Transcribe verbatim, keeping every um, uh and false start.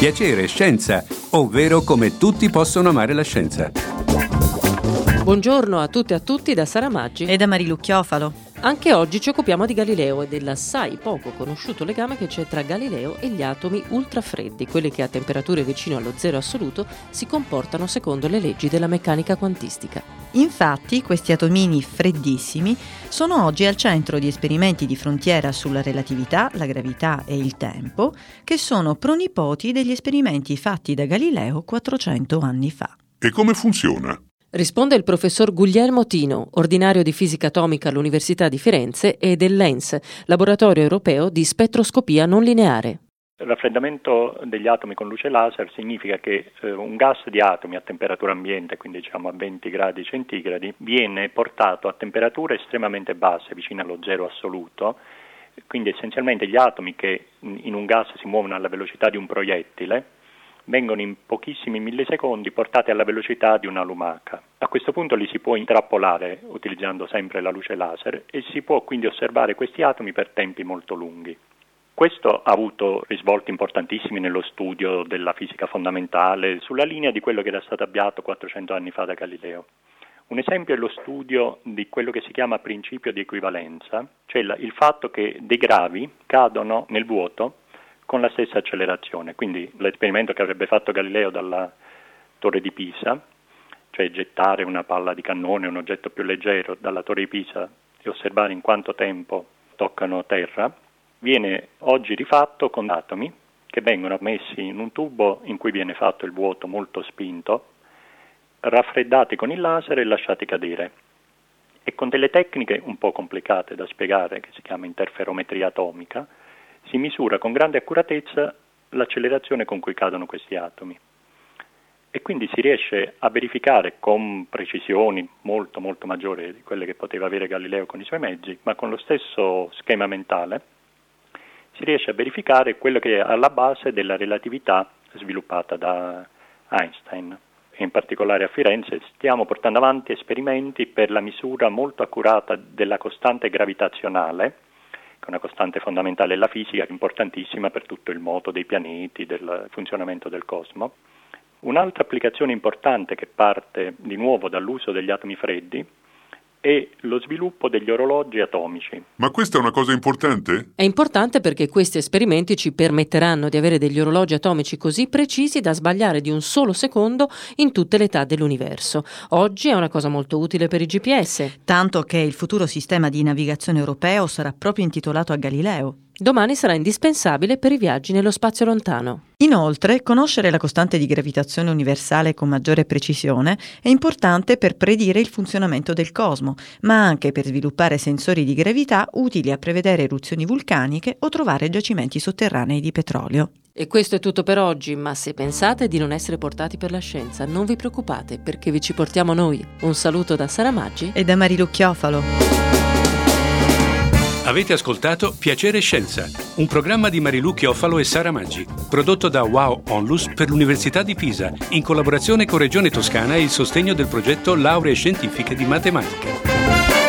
Piacere Scienza, ovvero come tutti possono amare la scienza. Buongiorno a tutte e a tutti da Sara Maggi e da Marilu Chiofalo. Anche oggi ci occupiamo di Galileo e dell'assai poco conosciuto legame che c'è tra Galileo e gli atomi ultrafreddi, quelli che a temperature vicino allo zero assoluto si comportano secondo le leggi della meccanica quantistica. Infatti, questi atomini freddissimi sono oggi al centro di esperimenti di frontiera sulla relatività, la gravità e il tempo, che sono pronipoti degli esperimenti fatti da Galileo quattrocento anni fa. E come funziona? Risponde il professor Guglielmo Tino, ordinario di fisica atomica all'Università di Firenze e del LENS, laboratorio europeo di spettroscopia non lineare. Il raffreddamento degli atomi con luce laser significa che eh, un gas di atomi a temperatura ambiente, quindi diciamo a venti gradi centigradi, viene portato a temperature estremamente basse, vicine allo zero assoluto. Quindi essenzialmente gli atomi che in un gas si muovono alla velocità di un proiettile vengono in pochissimi millisecondi portati alla velocità di una lumaca. A questo punto li si può intrappolare utilizzando sempre la luce laser e si può quindi osservare questi atomi per tempi molto lunghi. Questo ha avuto risvolti importantissimi nello studio della fisica fondamentale, sulla linea di quello che era stato avviato quattrocento anni fa da Galileo. Un esempio è lo studio di quello che si chiama principio di equivalenza, cioè il fatto che dei gravi cadono nel vuoto con la stessa accelerazione. Quindi l'esperimento che avrebbe fatto Galileo dalla torre di Pisa, cioè gettare una palla di cannone, un oggetto più leggero dalla torre di Pisa e osservare in quanto tempo toccano terra, viene oggi rifatto con atomi che vengono messi in un tubo in cui viene fatto il vuoto molto spinto, raffreddati con il laser e lasciati cadere. E con delle tecniche un po' complicate da spiegare, che si chiama interferometria atomica, si misura con grande accuratezza l'accelerazione con cui cadono questi atomi. E quindi si riesce a verificare con precisioni molto molto maggiori di quelle che poteva avere Galileo con i suoi mezzi, ma con lo stesso schema mentale, si riesce a verificare quello che è alla base della relatività sviluppata da Einstein. In particolare a Firenze stiamo portando avanti esperimenti per la misura molto accurata della costante gravitazionale, che è una costante fondamentale della fisica, importantissima per tutto il moto dei pianeti, del funzionamento del cosmo. Un'altra applicazione importante che parte di nuovo dall'uso degli atomi freddi è lo sviluppo degli orologi atomici. Ma questa è una cosa importante? È importante perché questi esperimenti ci permetteranno di avere degli orologi atomici così precisi da sbagliare di un solo secondo in tutte le età dell'universo. Oggi è una cosa molto utile per i G P S. Tanto che il futuro sistema di navigazione europeo sarà proprio intitolato a Galileo. Domani sarà indispensabile per i viaggi nello spazio lontano. Inoltre, conoscere la costante di gravitazione universale con maggiore precisione è importante per predire il funzionamento del cosmo, ma anche per sviluppare sensori di gravità utili a prevedere eruzioni vulcaniche o trovare giacimenti sotterranei di petrolio. E questo è tutto per oggi, ma se pensate di non essere portati per la scienza, non vi preoccupate perché vi ci portiamo noi. Un saluto da Sara Maggi e da Marilu Chiofalo. Avete ascoltato Piacere Scienza, un programma di Marilu Chiofalo e Sara Maggi, prodotto da Wow Onlus per l'Università di Pisa, in collaborazione con Regione Toscana e il sostegno del progetto Lauree Scientifiche di Matematica.